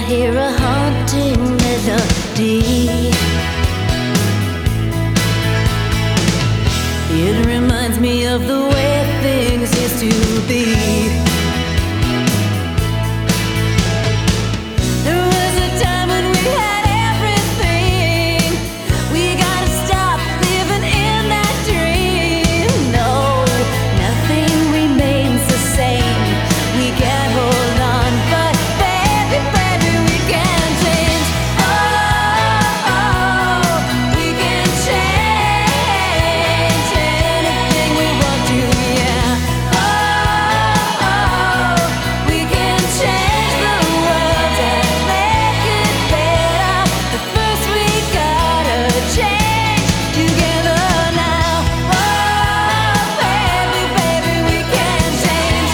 hear a haunting melody. It reminds me of the way things used to be. There was a time when we had everything. We gotta stop living in that dream. No, nothing remains the same. We can't hold on, but baby, baby, we can change. Oh, oh, we can change anything we want to, yeah. Oh, oh, we can change the world and make it better. But first we gotta change together now. Oh, baby, baby, we can change.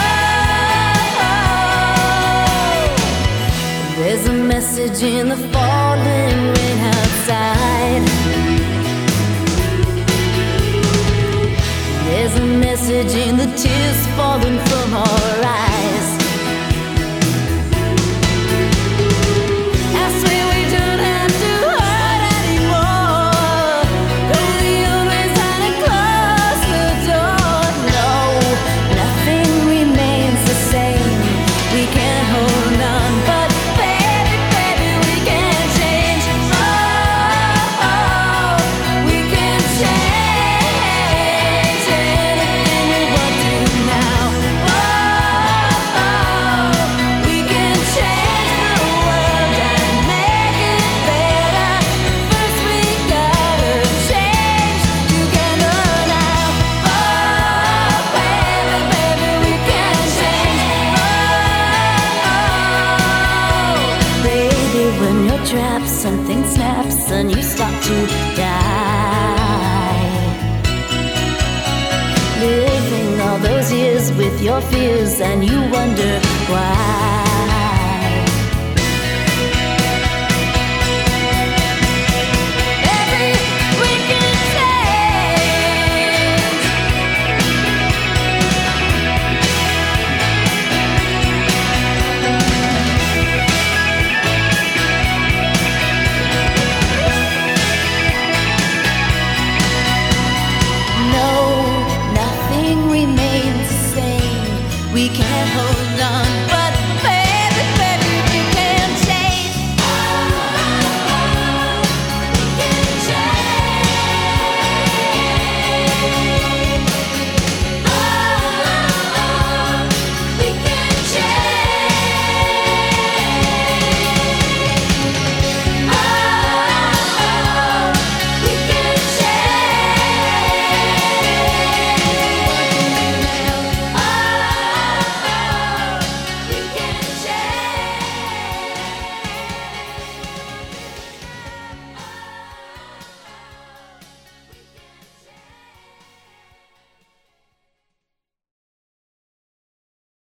Oh, there's a message in the falling rain outside. There's a message in the tears falling from our eyes. I swear we don't have to hurt anymore. Though the old ways had to close the door. No, nothing remains the same. We can't hold on, but baby, baby, we can change. Oh, oh, we can change anything we want to now. Oh, oh, we can change the world and make it better. First we gotta change together now. Oh, baby, baby, we can change. Oh, baby, when you're trapped, something snaps and you start to die. Living all those years with your fears and you wonder why. Baby, we can change. No, nothing remains the same. We can't hold on,